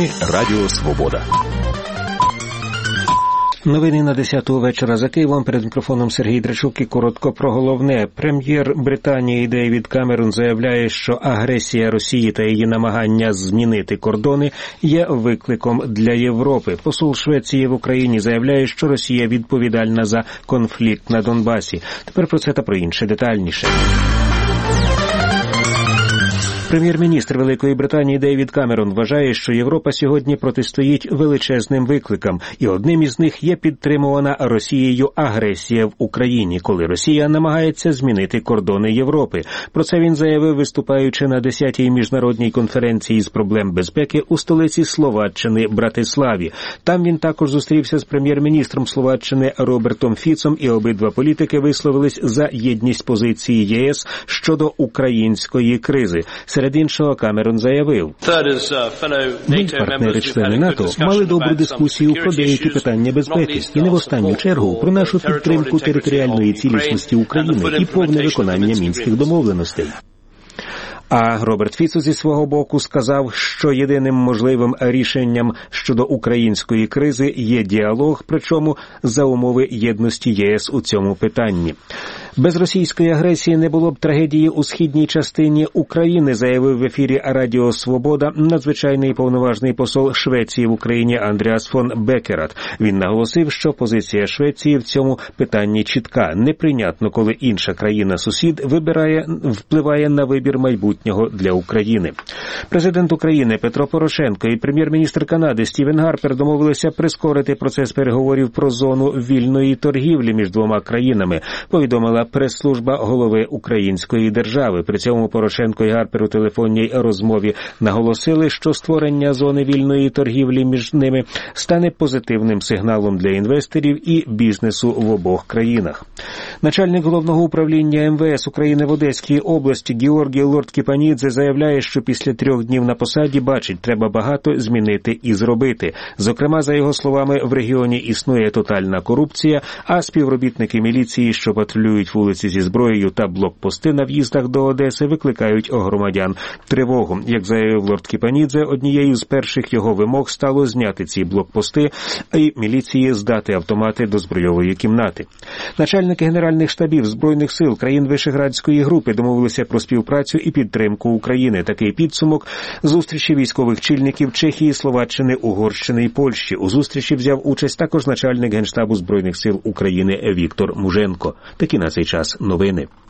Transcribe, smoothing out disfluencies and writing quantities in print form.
Новини Радіо Свобода. Новини на 10-ту вечора за Києвом. Перед мікрофоном Сергій Драчук і коротко про головне. Прем'єр Британії Девід Камерон заявляє, що агресія Росії та її намагання змінити кордони є викликом для Європи. Посол Швеції в Україні заявляє, що Росія відповідальна за конфлікт на Донбасі. Тепер про це та про інше детальніше. Прем'єр-міністр Великої Британії Девід Камерон вважає, що Європа сьогодні протистоїть величезним викликам, і одним із них є підтримувана Росією агресія в Україні, коли Росія намагається змінити кордони Європи. Про це він заявив, виступаючи на 10-й міжнародній конференції з проблем безпеки у столиці Словаччини Братиславі. Там він також зустрівся з прем'єр-міністром Словаччини Робертом Фіцом, і обидва політики висловились за єдність позиції ЄС щодо української кризи. Серед іншого, Камерон заявив, ми, партнери-члени НАТО, мали добру дискусію про деякі питання безпеки і не в останню чергу про нашу підтримку територіальної цілісності України і повне виконання Мінських домовленостей. А Роберт Фіцо зі свого боку сказав, що єдиним можливим рішенням щодо української кризи є діалог, причому за умови єдності ЄС у цьому питанні. Без російської агресії не було б трагедії у східній частині України, заявив в ефірі Радіо Свобода надзвичайний повноважний посол Швеції в Україні Андреас фон Беккерат. Він наголосив, що позиція Швеції в цьому питанні чітка. Неприйнятно, коли інша країна-сусід впливає на вибір майбутнього для України. Президент України Петро Порошенко і прем'єр-міністр Канади Стівен Гарпер домовилися прискорити процес переговорів про зону вільної торгівлі між двома країнами, повідомила прес-служба голови української держави. При цьому Порошенко і Гарпер у телефонній розмові наголосили, що створення зони вільної торгівлі між ними стане позитивним сигналом для інвесторів і бізнесу в обох країнах. Начальник головного управління МВС України в Одеській області Георгій Лорд-Кіпанідзе заявляє, що після 3 днів на посаді бачить, треба багато змінити і зробити. Зокрема, за його словами, в регіоні існує тотальна корупція, а співробітники міліції, що патрулюють вулиці зі зброєю та блокпости на в'їздах до Одеси, викликають у громадян тривогу. Як заявив Лорд-Кіпанідзе, однією з перших його вимог стало зняти ці блокпости, а й міліції здати автомати до збройової кімнати. Начальники генеральних штабів Збройних сил країн Вишеградської групи домовилися про співпрацю і підтримку України. Такий підсумок зустрічі військових чільників Чехії, Словаччини, Угорщини і Польщі. У зустрічі взяв участь також начальник Генштабу Збройних сил України Віктор Муженко. Такі на цей час новини.